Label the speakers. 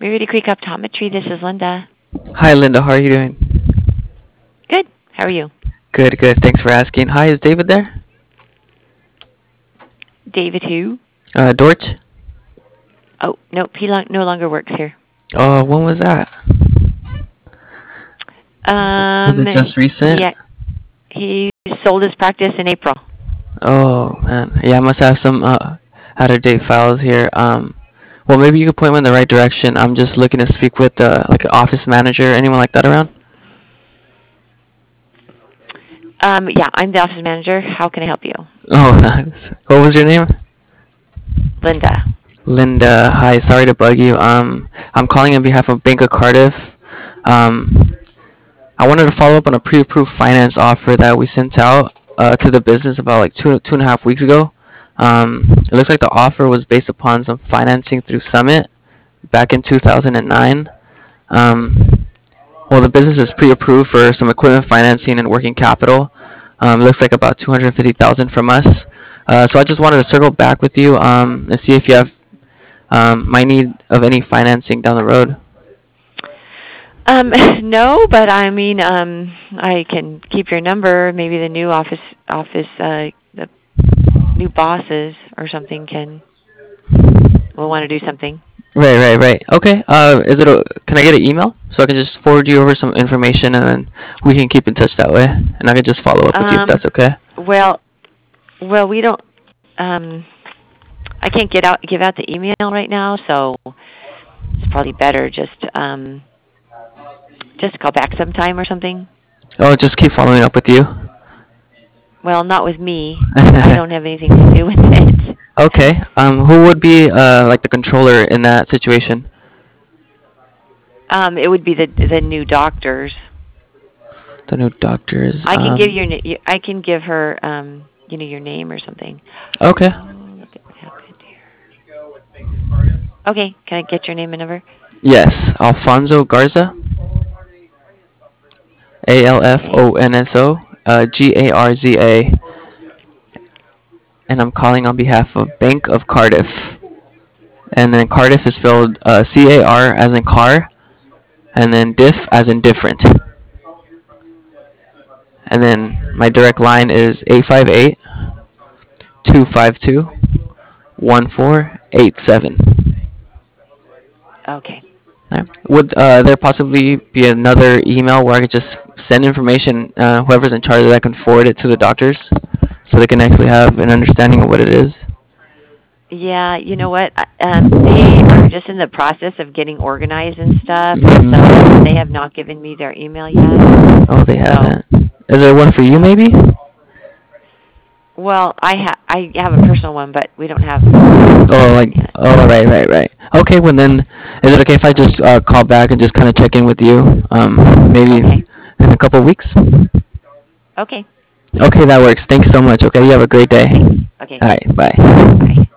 Speaker 1: Murity Creek Optometry. This is Linda.
Speaker 2: Hi, Linda. How are you doing?
Speaker 1: Good. How are you?
Speaker 2: Good, good. Thanks for asking. Hi, is David there?
Speaker 1: David who?
Speaker 2: Dorch?
Speaker 1: Oh, nope. He no longer works here.
Speaker 2: Oh, when was that? Was it just recent?
Speaker 1: He sold his practice in April.
Speaker 2: Oh, man. Yeah, I must have some out-of-date files here. Well, maybe you could point me in the right direction. I'm just looking to speak with like an office manager, anyone like that around?
Speaker 1: Yeah, I'm the office manager. How can I help you?
Speaker 2: Oh, nice. What was your name?
Speaker 1: Linda.
Speaker 2: Linda. Hi, sorry to bug you. I'm calling on behalf of Bank of Cardiff. I wanted to follow up on a pre-approved finance offer that we sent out to the business about like two and a half weeks ago. It looks like the offer was based upon some financing through Summit back in 2009. Well, the business is pre-approved for some equipment financing and working capital. It looks like about 250,000 from us. So I just wanted to circle back with you and see if you have my need of any financing down the road.
Speaker 1: No, but I mean, I can keep your number. Maybe the new the new bosses or something will want to do something.
Speaker 2: Right. Okay. Can I get an email so I can just forward you over some information and then we can keep in touch that way, and I can just follow up with you if that's okay.
Speaker 1: Well, we don't. I can't give out the email right now, so it's probably better just call back sometime or something.
Speaker 2: Oh, just keep following up with you.
Speaker 1: Well, not with me. I don't have anything to do with it.
Speaker 2: Okay. Who would be like the controller in that situation?
Speaker 1: It would be the new doctors.
Speaker 2: The new doctors.
Speaker 1: I can I can give her your name or something.
Speaker 2: Okay.
Speaker 1: Look at what happened here. Okay. Can I get your name and number?
Speaker 2: Yes, Alfonso Garza. Alfonso Garza. And I'm calling on behalf of Bank of Cardiff. And then Cardiff is spelled CAR as in car, and then diff as in different. And then my direct line is 858-252-1487.
Speaker 1: Okay.
Speaker 2: Would there possibly be another email where I could just send information, whoever's in charge of that can forward it to the doctors so they can actually have an understanding of what it is?
Speaker 1: Yeah, you know what? They are just in the process of getting organized and stuff, so they have not given me their email yet.
Speaker 2: Oh, they haven't. Is there one for you, maybe?
Speaker 1: Well, I have a personal one, but we don't have.
Speaker 2: Right. Okay, well then, is it okay if I just call back and just kind of check in with you, maybe in a couple of weeks?
Speaker 1: Okay.
Speaker 2: Okay, that works. Thanks so much. Okay, you have a great day.
Speaker 1: Okay.
Speaker 2: All right, bye.
Speaker 1: Bye.